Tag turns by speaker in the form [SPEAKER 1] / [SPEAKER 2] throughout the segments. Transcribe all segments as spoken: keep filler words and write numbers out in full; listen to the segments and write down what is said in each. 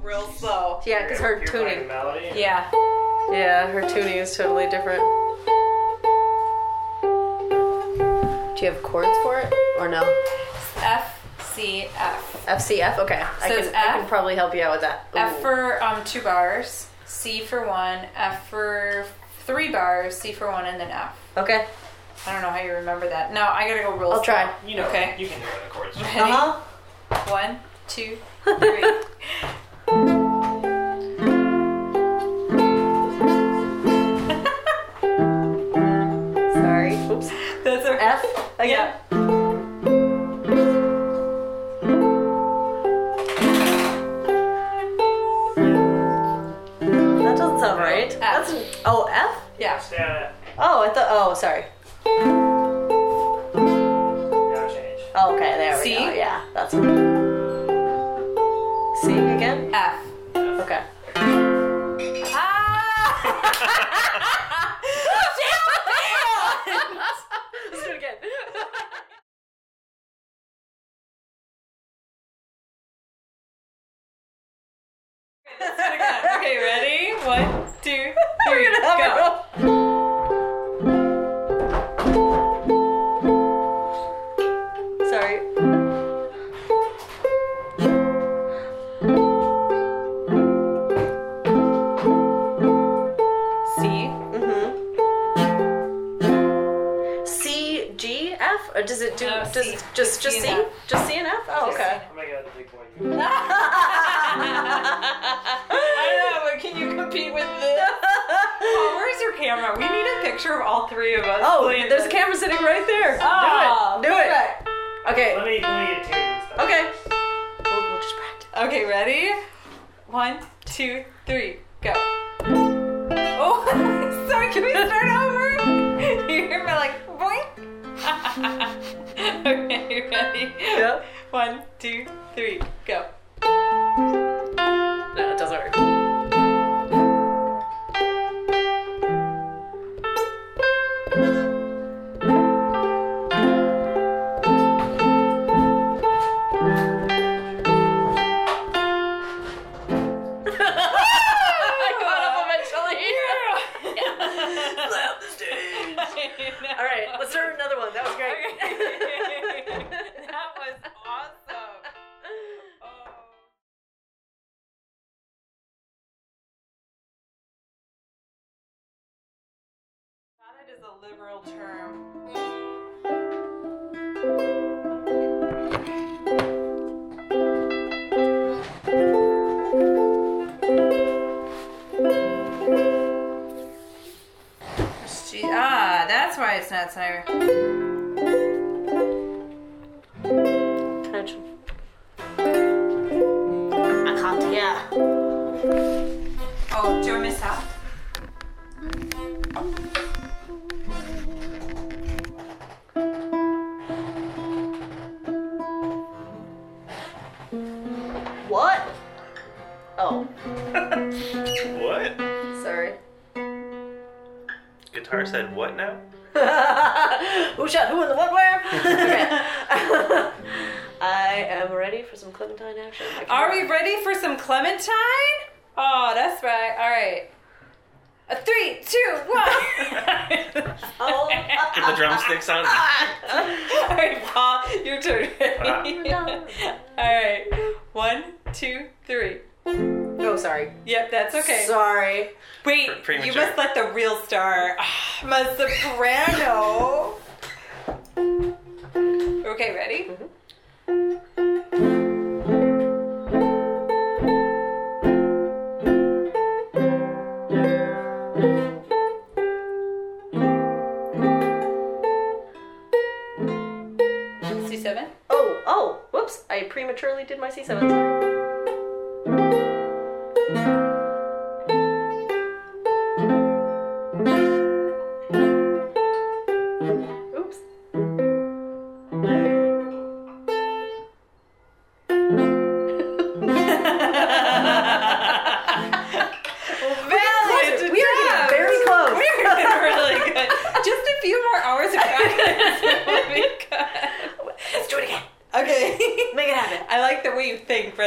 [SPEAKER 1] real slow.
[SPEAKER 2] Yeah, because her
[SPEAKER 3] You're playing
[SPEAKER 2] tuning.
[SPEAKER 3] melody.
[SPEAKER 1] Yeah.
[SPEAKER 2] Yeah, her tuning is totally different. Do you have chords for it or no?
[SPEAKER 1] F, C, F.
[SPEAKER 2] F, C, F? Okay. I,
[SPEAKER 1] So
[SPEAKER 2] can,
[SPEAKER 1] it's
[SPEAKER 2] I
[SPEAKER 1] F.
[SPEAKER 2] can probably help you out with that.
[SPEAKER 1] F
[SPEAKER 2] Ooh.
[SPEAKER 1] for um two bars, C for one, F for three bars, C for one, and then F.
[SPEAKER 2] Okay.
[SPEAKER 1] I don't know how you remember that. No, I gotta go real
[SPEAKER 2] I'll
[SPEAKER 1] slow.
[SPEAKER 2] try.
[SPEAKER 3] You know,
[SPEAKER 1] Okay.
[SPEAKER 3] you can do it in chords.
[SPEAKER 1] Ready?
[SPEAKER 2] Uh-huh.
[SPEAKER 1] One, two, three.
[SPEAKER 2] Sorry. Oops.
[SPEAKER 1] That's a
[SPEAKER 2] F again?
[SPEAKER 1] Yeah.
[SPEAKER 2] That doesn't sound right.
[SPEAKER 1] F.
[SPEAKER 2] That's an, oh, F?
[SPEAKER 1] Yeah.
[SPEAKER 3] Stand
[SPEAKER 2] Oh, I thought, oh, sorry.
[SPEAKER 3] Now change.
[SPEAKER 2] Oh, okay, there we
[SPEAKER 1] C?
[SPEAKER 2] go. Yeah, that's C again?
[SPEAKER 1] F.
[SPEAKER 2] Okay.
[SPEAKER 1] Ah!
[SPEAKER 2] Let's do it again.
[SPEAKER 1] Let's do it again. Okay, ready? One, two,
[SPEAKER 2] We're
[SPEAKER 1] three,
[SPEAKER 2] gonna have
[SPEAKER 1] go.
[SPEAKER 2] it go. Sorry.
[SPEAKER 1] C.
[SPEAKER 2] Mm-hmm. C, G, F? Or does it do,
[SPEAKER 1] No,
[SPEAKER 2] does
[SPEAKER 1] C.
[SPEAKER 2] it just, just
[SPEAKER 1] C
[SPEAKER 2] C?
[SPEAKER 1] and F.
[SPEAKER 2] Just C and F? Oh,
[SPEAKER 1] Just
[SPEAKER 2] okay.
[SPEAKER 3] Oh my god, the big boy.
[SPEAKER 1] I don't know, but can you compete with this? Oh, where's your camera? We need a picture of all three of us.
[SPEAKER 2] Oh,
[SPEAKER 1] playing
[SPEAKER 2] there's a
[SPEAKER 1] this.
[SPEAKER 2] camera sitting right there.
[SPEAKER 1] Oh,
[SPEAKER 2] do it. Do it.
[SPEAKER 1] perfect.
[SPEAKER 2] Okay.
[SPEAKER 3] Let me, let me get tuned and stuff.
[SPEAKER 2] Okay. We'll, we'll just practice.
[SPEAKER 1] Okay, ready? One, two, three, go. Oh, sorry, can we start over? You hear me like, boing? Okay, ready?
[SPEAKER 2] Yeah.
[SPEAKER 1] One, two, three, go.
[SPEAKER 2] No, it doesn't work. I got up eventually. Slap the stage. All right, let's start another one. That was great.
[SPEAKER 1] That was awesome. Oh. Sonnet is a liberal term. Gee, ah, that's why it's not Snyder.
[SPEAKER 2] Catch. I can't hear.
[SPEAKER 1] Oh, do you want me to stop?
[SPEAKER 2] What? Oh,
[SPEAKER 4] What?
[SPEAKER 2] sorry.
[SPEAKER 4] Guitar said what now?
[SPEAKER 2] Who shot who in the what where? Okay. I am ready for some Clementine action. I can
[SPEAKER 1] Are
[SPEAKER 2] hear
[SPEAKER 1] we ready for some Clementine? Oh, that's right. All right. A three, two, one.
[SPEAKER 2] Oh.
[SPEAKER 4] Get the drumsticks on.
[SPEAKER 1] All right, Paul, your turn. Ready? All right. One, two, three.
[SPEAKER 2] Oh, sorry.
[SPEAKER 1] Yep, that's okay.
[SPEAKER 2] Sorry.
[SPEAKER 1] Wait,
[SPEAKER 4] Pre-
[SPEAKER 1] you
[SPEAKER 4] premature.
[SPEAKER 1] must let the real star. Ah, my soprano. Okay, ready? C seven.
[SPEAKER 2] Oh, oh, whoops. I prematurely did my C seven. Oops.
[SPEAKER 1] Valid.
[SPEAKER 2] We are getting very close.
[SPEAKER 1] We're getting really good. Just a few more hours of practice will be good.
[SPEAKER 2] Let's do it again.
[SPEAKER 1] Okay.
[SPEAKER 2] Make it happen.
[SPEAKER 1] I like the way you think,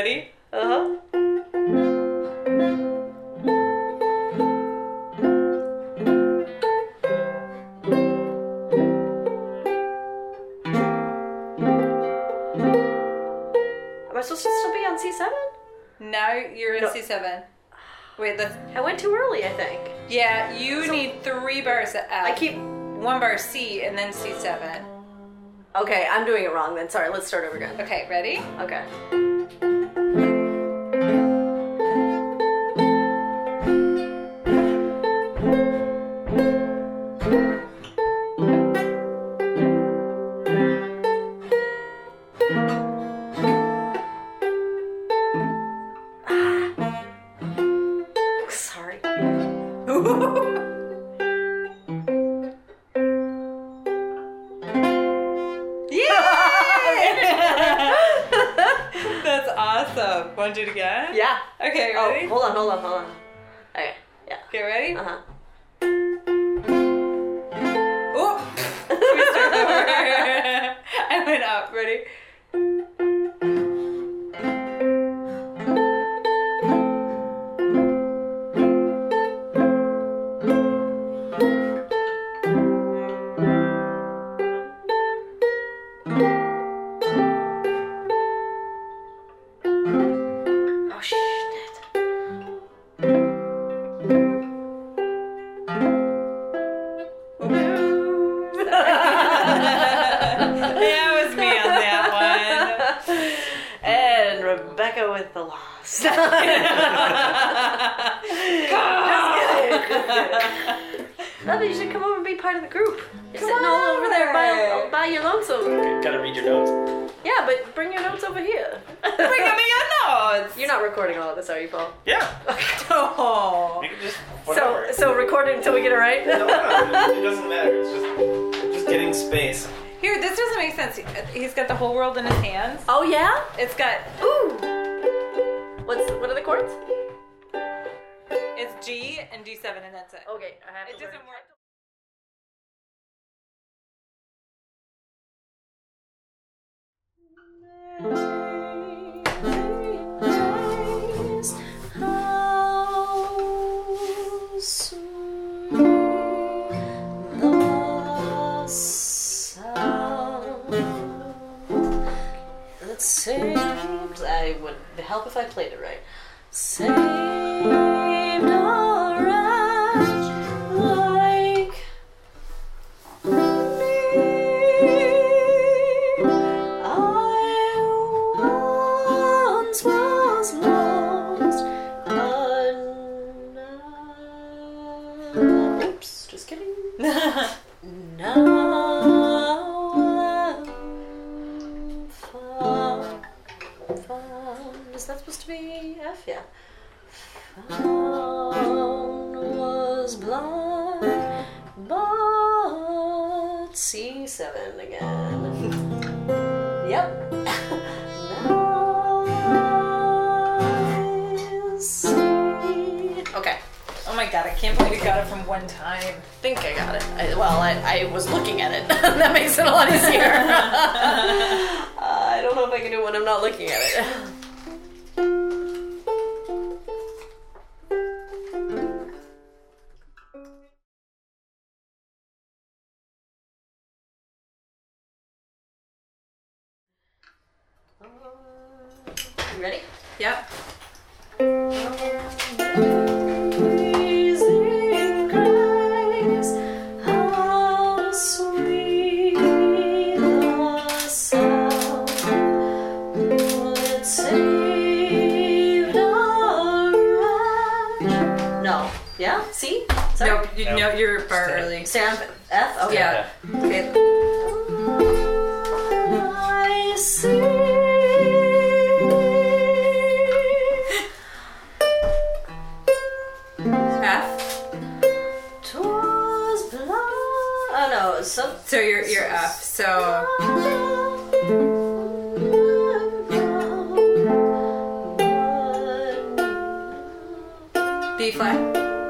[SPEAKER 1] Now you're in
[SPEAKER 2] No.
[SPEAKER 1] C seven. Wait, let's.
[SPEAKER 2] I went too early, I think.
[SPEAKER 1] Yeah, you need three bars at F.
[SPEAKER 2] I keep.
[SPEAKER 1] one bar C and then C seven.
[SPEAKER 2] Okay, I'm doing it wrong then. Sorry, let's start over again.
[SPEAKER 1] Okay, ready?
[SPEAKER 2] Okay. Sorry.
[SPEAKER 1] That's awesome. Want to do it again?
[SPEAKER 2] Yeah.
[SPEAKER 1] Okay,
[SPEAKER 2] Oh,
[SPEAKER 1] ready?
[SPEAKER 2] hold on, hold on, hold on. Okay, yeah.
[SPEAKER 1] Okay, ready?
[SPEAKER 2] Uh huh.
[SPEAKER 1] Oh! We start over. I went up. Ready?
[SPEAKER 2] Oh shit.
[SPEAKER 1] That was me on that
[SPEAKER 2] And Rebecca with the loss.
[SPEAKER 1] one.
[SPEAKER 2] Love it, you should come over and be part of the group. You're
[SPEAKER 1] Come
[SPEAKER 2] sitting all over there by,
[SPEAKER 1] over.
[SPEAKER 2] by your lonesome.
[SPEAKER 4] Gotta read your notes.
[SPEAKER 2] Yeah, but bring your notes over here.
[SPEAKER 1] Bring me your notes.
[SPEAKER 2] You're not recording all of this, are you, Paul?
[SPEAKER 4] Yeah.
[SPEAKER 1] Oh.
[SPEAKER 4] You can just
[SPEAKER 2] So,
[SPEAKER 4] whatever.
[SPEAKER 2] so record it until we get it right?
[SPEAKER 4] No, no, it doesn't matter. It's just just getting space.
[SPEAKER 1] Here, this doesn't make sense. He's got the whole world in his hands.
[SPEAKER 2] Oh yeah?
[SPEAKER 1] It's got.
[SPEAKER 2] Ooh. What's what are the chords?
[SPEAKER 1] It's G and D seven, and that's it.
[SPEAKER 2] Okay, I have
[SPEAKER 1] It
[SPEAKER 2] to learn.
[SPEAKER 1] doesn't work.
[SPEAKER 2] Let's say I would help if I played it right. Saved a wretch like me. I once was lost, but now. Oops, just kidding. Now I'm found. Found. Is that supposed to be F? Yeah. Found was blind, but C seven again. Yep. Now I see. Okay.
[SPEAKER 1] Oh my god, I can't believe you got it from one time.
[SPEAKER 2] I think I got it. I, well, I, I was looking at it. That makes it a lot easier. uh, I don't know if I can do it when I'm not looking at it. You ready?
[SPEAKER 1] Yep.
[SPEAKER 2] Amazing grace, how sweet the sound that saved a wretch. No. Yeah? See? Sorry.
[SPEAKER 1] Nope, you,
[SPEAKER 4] Nope.
[SPEAKER 1] no, you're bar
[SPEAKER 4] Stay.
[SPEAKER 1] early.
[SPEAKER 2] Sam F? Okay.
[SPEAKER 1] Yeah. Okay.
[SPEAKER 2] I see.
[SPEAKER 1] F.
[SPEAKER 2] Twas blind. Oh no, some.
[SPEAKER 1] So you're you're F. So B flat.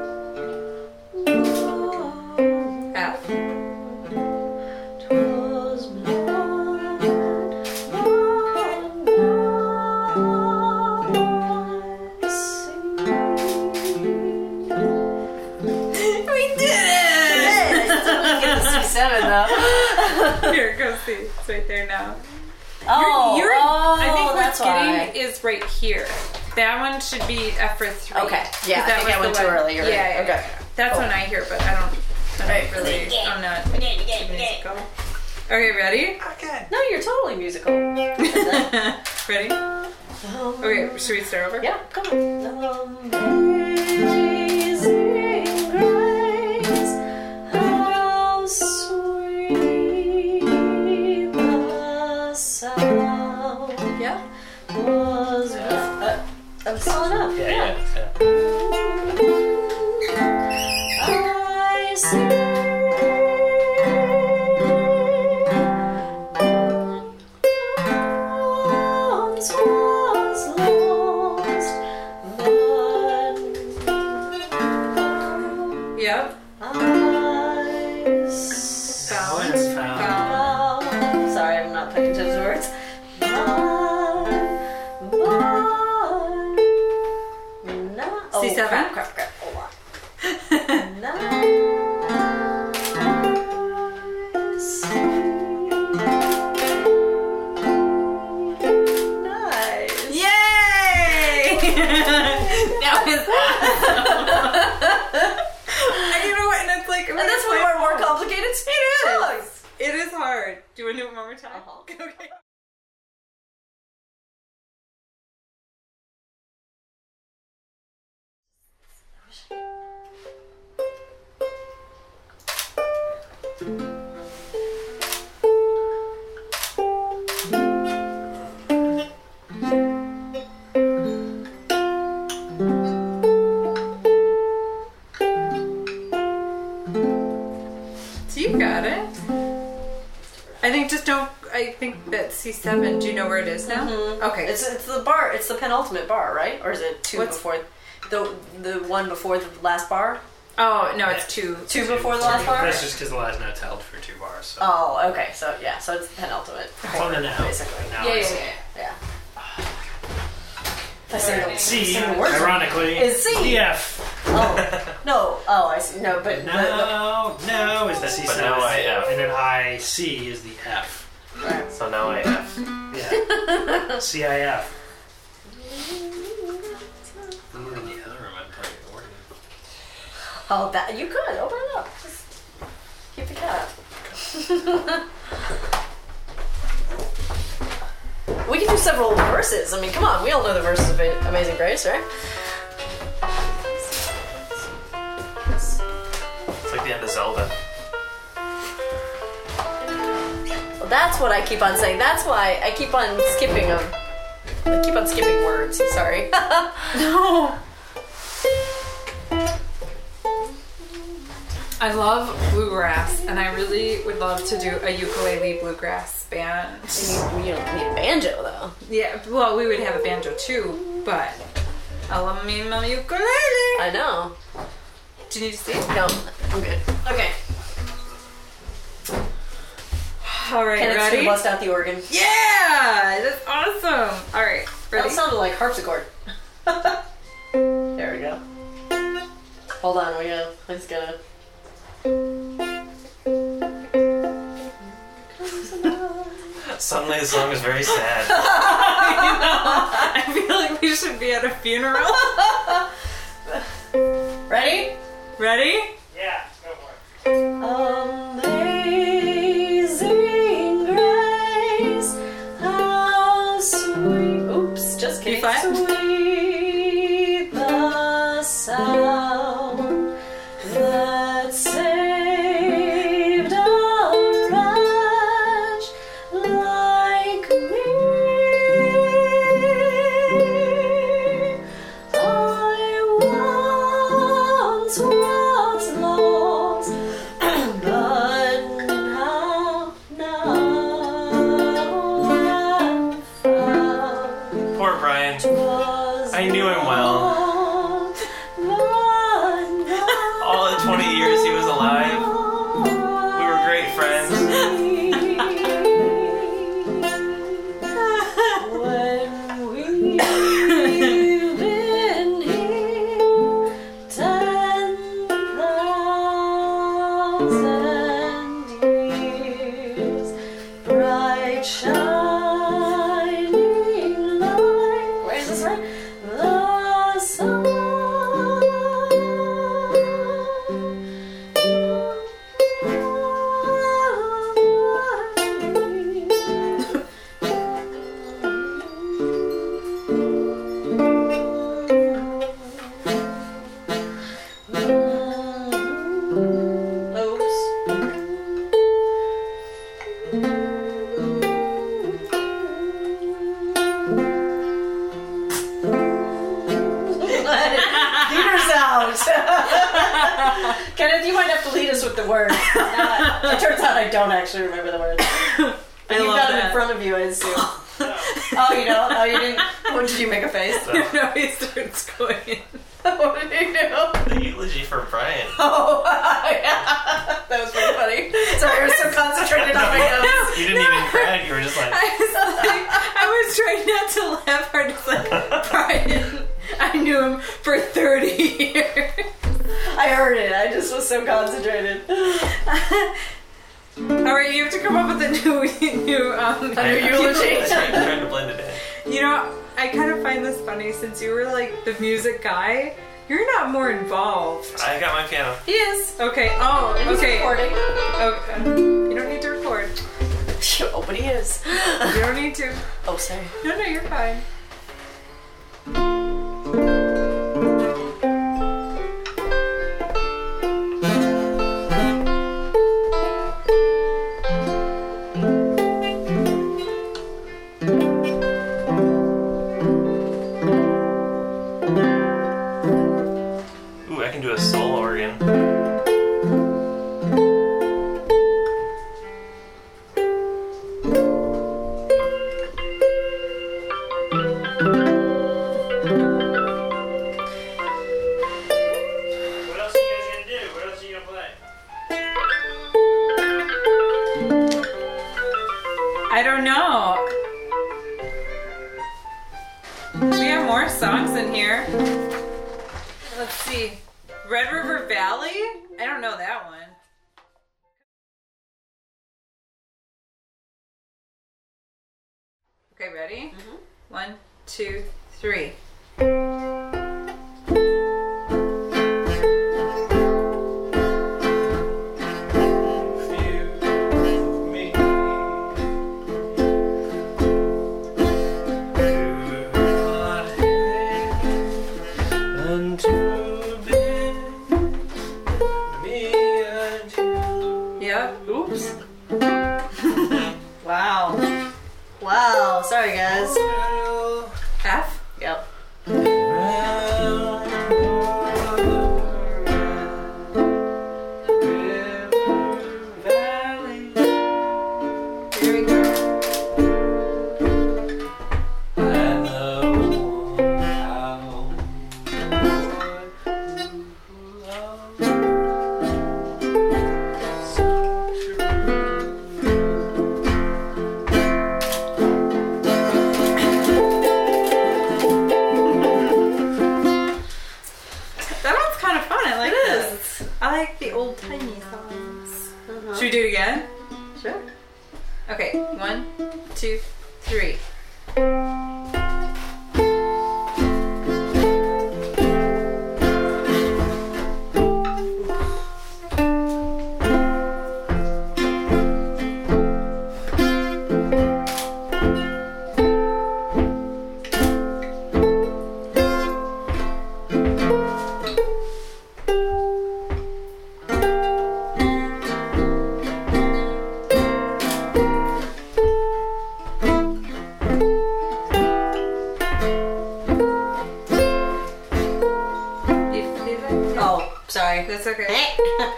[SPEAKER 1] F.
[SPEAKER 2] Twas blind, but
[SPEAKER 1] We did it!
[SPEAKER 2] get the C seven though.
[SPEAKER 1] Here, go see. It's right there now.
[SPEAKER 2] Oh,
[SPEAKER 1] You're,
[SPEAKER 2] oh,
[SPEAKER 1] I think
[SPEAKER 2] that's
[SPEAKER 1] what's getting
[SPEAKER 2] why.
[SPEAKER 1] is right here. that one should be F for three.
[SPEAKER 2] Okay. Yeah,
[SPEAKER 1] 'Cause
[SPEAKER 2] I think I
[SPEAKER 1] was
[SPEAKER 2] went
[SPEAKER 1] the
[SPEAKER 2] too
[SPEAKER 1] one-
[SPEAKER 2] early. You're
[SPEAKER 1] Yeah,
[SPEAKER 2] right.
[SPEAKER 1] yeah,
[SPEAKER 2] Okay.
[SPEAKER 1] yeah. That's
[SPEAKER 2] Cool.
[SPEAKER 1] one I hear, but I don't, I don't
[SPEAKER 2] Right.
[SPEAKER 1] really, I'm not musical. Okay, ready?
[SPEAKER 4] Okay.
[SPEAKER 2] No, you're totally musical.
[SPEAKER 1] Ready? Okay, should we start over?
[SPEAKER 2] Yeah, come on. Amazing grace, how sweet the sound. Yeah. Was uh, I'm slowing up.
[SPEAKER 4] Yeah, yeah. yeah.
[SPEAKER 2] I see. Once was lost, but
[SPEAKER 1] Yep.
[SPEAKER 2] I
[SPEAKER 1] Found.
[SPEAKER 4] Once found.
[SPEAKER 2] found. Sorry, I'm not putting those words. But, but, no. Oh,
[SPEAKER 1] C seven?
[SPEAKER 2] crap, crap, crap. Hold on. No. Nice.
[SPEAKER 1] Yay! That was awesome. And you know what? And it's like,
[SPEAKER 2] And that's one of our more complicated songs.
[SPEAKER 1] It is hard. Do you want to do it one more time?
[SPEAKER 2] Uh-huh.
[SPEAKER 1] Okay. So you got it. I think just don't. I think that C seven. Do you know where it is now?
[SPEAKER 2] Mhm.
[SPEAKER 1] Okay.
[SPEAKER 2] It's it's the bar. It's the penultimate bar, right? Or is it two
[SPEAKER 1] What's-
[SPEAKER 2] before the the one before the last bar?
[SPEAKER 1] oh no, it's two.
[SPEAKER 2] Two before the last bar.
[SPEAKER 3] That's just because the last note's held for two bars. So.
[SPEAKER 2] Oh, okay. So yeah, so it's the penultimate.
[SPEAKER 3] It's on the now.
[SPEAKER 2] basically.
[SPEAKER 3] Now
[SPEAKER 1] Yeah,
[SPEAKER 3] I
[SPEAKER 1] yeah,
[SPEAKER 3] see.
[SPEAKER 1] yeah.
[SPEAKER 2] Yeah. If I say the,
[SPEAKER 3] C,
[SPEAKER 2] say the words.
[SPEAKER 3] ironically,
[SPEAKER 2] Is C.
[SPEAKER 3] the F.
[SPEAKER 2] Oh no. Oh, I see. No, but
[SPEAKER 3] No, no is the C
[SPEAKER 4] But
[SPEAKER 3] seven.
[SPEAKER 4] now I F.
[SPEAKER 3] And then I C is the F.
[SPEAKER 2] but,
[SPEAKER 4] So now I F.
[SPEAKER 3] Yeah. C I F. I'm in the other room. I'm playing the organ.
[SPEAKER 2] oh, that you could open it up. Just keep the cat out. We can do several verses. I mean, come on. We all know the verses of Amazing Grace, right?
[SPEAKER 4] It's like the end of Zelda.
[SPEAKER 2] Well, that's what I keep on saying. That's why I keep on skipping them. I keep on skipping words. Sorry.
[SPEAKER 1] No. I love bluegrass, and I really would love to do a ukulele bluegrass band.
[SPEAKER 2] you, you don't need a banjo, though.
[SPEAKER 1] Yeah, well, we would have a banjo too, but I love me my ukulele.
[SPEAKER 2] I know.
[SPEAKER 1] Do you need to see?
[SPEAKER 2] No, I'm good. Okay.
[SPEAKER 1] All right,
[SPEAKER 2] Kenneth's
[SPEAKER 1] ready?
[SPEAKER 2] gonna bust out the organ.
[SPEAKER 1] Yeah, that's awesome. All right, ready?
[SPEAKER 2] That sounded like harpsichord. There we go. Hold on, we go. I just gotta.
[SPEAKER 4] Suddenly the song is very sad.
[SPEAKER 1] I feel like we should be at a funeral.
[SPEAKER 2] Ready?
[SPEAKER 1] Ready?
[SPEAKER 3] Yeah, go for it.
[SPEAKER 2] Amazing grace, how sweet. Oops, just kidding.
[SPEAKER 1] B flat?
[SPEAKER 2] Sweet the sound that saved a wretch like me. I once was lost, but now, now I'm found.
[SPEAKER 4] Poor Brian.
[SPEAKER 2] Was
[SPEAKER 4] I knew him well.
[SPEAKER 2] lost, but now
[SPEAKER 4] All the twenty years he was alive, we were great friends.
[SPEAKER 2] When we've been here ten thousand years, bright shining light. Where is this right? The Lead us out. Kenneth, you might have to lead us with the words. Not, it turns out I don't actually remember the words. But
[SPEAKER 1] I
[SPEAKER 2] you've
[SPEAKER 1] love
[SPEAKER 2] got them
[SPEAKER 1] that.
[SPEAKER 2] in front of you, I assume. Oh, you don't? Oh, you didn't? What did you make a face?
[SPEAKER 1] No, he starts going.
[SPEAKER 2] What did you do?
[SPEAKER 4] The eulogy for Brian.
[SPEAKER 2] Oh, yeah. That was pretty funny. Sorry, I was so concentrated on my notes.
[SPEAKER 4] You didn't even crack. You were just like.
[SPEAKER 1] I was like, I was trying not to laugh hard. It's like, Brian, I knew him for thirty years.
[SPEAKER 2] I heard it. I just was so concentrated.
[SPEAKER 1] Alright, you have to come up with a new, new, um,
[SPEAKER 2] A new eulogy.
[SPEAKER 4] I tried, tried to blend it in.
[SPEAKER 1] You know, I kind of find this funny since you were like the music guy. You're not more involved.
[SPEAKER 4] I got my piano.
[SPEAKER 2] He is.
[SPEAKER 1] Okay. Oh,
[SPEAKER 2] He's
[SPEAKER 1] okay.
[SPEAKER 2] recording.
[SPEAKER 1] Okay. You don't need to record.
[SPEAKER 2] Oh, but he is.
[SPEAKER 1] You don't need to.
[SPEAKER 2] Oh, sorry.
[SPEAKER 1] No, no, you're fine.
[SPEAKER 4] Ooh, I can do a soul organ.
[SPEAKER 3] What else are you guys gonna do? What else are you gonna play?
[SPEAKER 1] I don't know. We have more songs in here. Let's see. Red River Valley? I don't know that one. Okay, ready?
[SPEAKER 2] Mm-hmm.
[SPEAKER 1] One, two, three.
[SPEAKER 4] Me. And to be me and you.
[SPEAKER 1] Yep. Oops.
[SPEAKER 2] Wow. Wow. Sorry, guys.
[SPEAKER 1] F?
[SPEAKER 2] Yep.
[SPEAKER 1] Here we go. That one's kind of fun. I like
[SPEAKER 2] It
[SPEAKER 1] this. I like the old timey songs. Should we do it again?
[SPEAKER 2] Sure.
[SPEAKER 1] Okay, one, two, three.
[SPEAKER 2] Oh, sorry.
[SPEAKER 1] That's okay.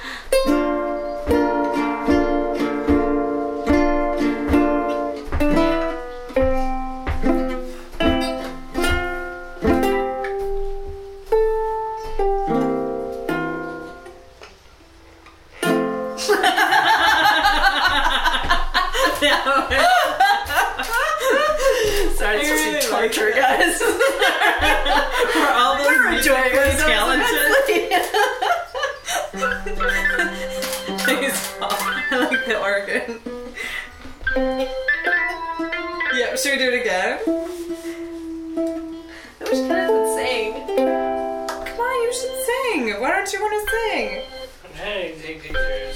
[SPEAKER 2] Sorry, it's just a torture, guys.
[SPEAKER 1] For all those
[SPEAKER 2] We're enjoying
[SPEAKER 1] musically
[SPEAKER 2] ourselves
[SPEAKER 1] talented. Thanks, Paul. I like the organ. Yeah, should we do it again?
[SPEAKER 2] I wish Kenneth would sing.
[SPEAKER 1] Come on, you should sing. Why don't you want to sing?
[SPEAKER 3] I'm trying to take pictures.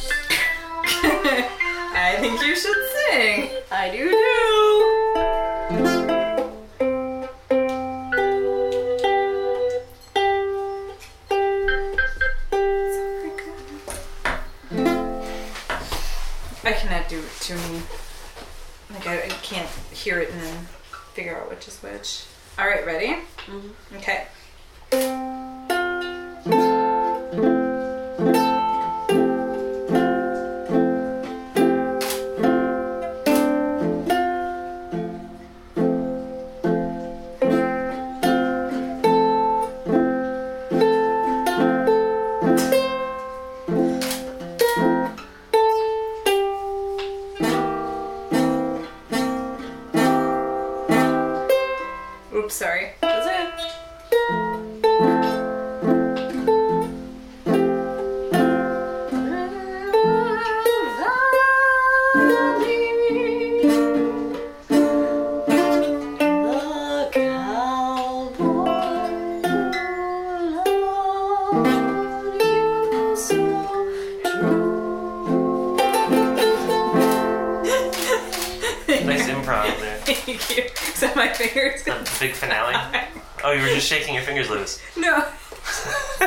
[SPEAKER 1] I think you should sing.
[SPEAKER 2] I do do.
[SPEAKER 1] I cannot do tuning. Like I, I can't hear it and then figure out which is which. All right, ready?
[SPEAKER 2] Mm-hmm.
[SPEAKER 1] Okay. Thank you. So my fingers.
[SPEAKER 5] The big finale. Oh, you were just shaking your fingers loose.
[SPEAKER 1] No. I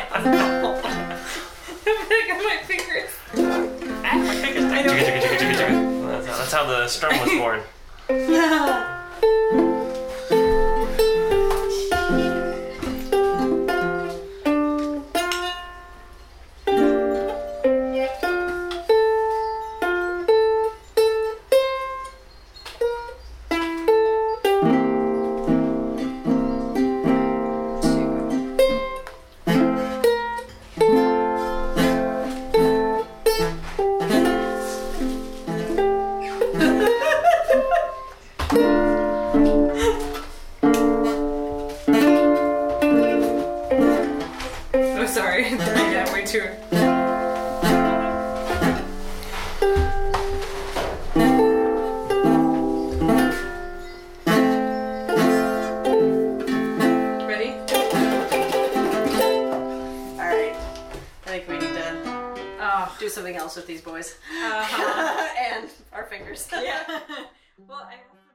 [SPEAKER 1] got my fingers.
[SPEAKER 5] Ah, my fingers.
[SPEAKER 1] I don't-
[SPEAKER 5] Jigga, jigga, jigga, jigga, jigga. That's how, that's how the strum was born.
[SPEAKER 1] Oh, sorry. I threw it that way too. Ready?
[SPEAKER 2] Alright. I think we need to
[SPEAKER 1] Oh.
[SPEAKER 2] do something else with these boys.
[SPEAKER 1] Uh-huh.
[SPEAKER 2] And our fingers.
[SPEAKER 1] Yeah. Well, I.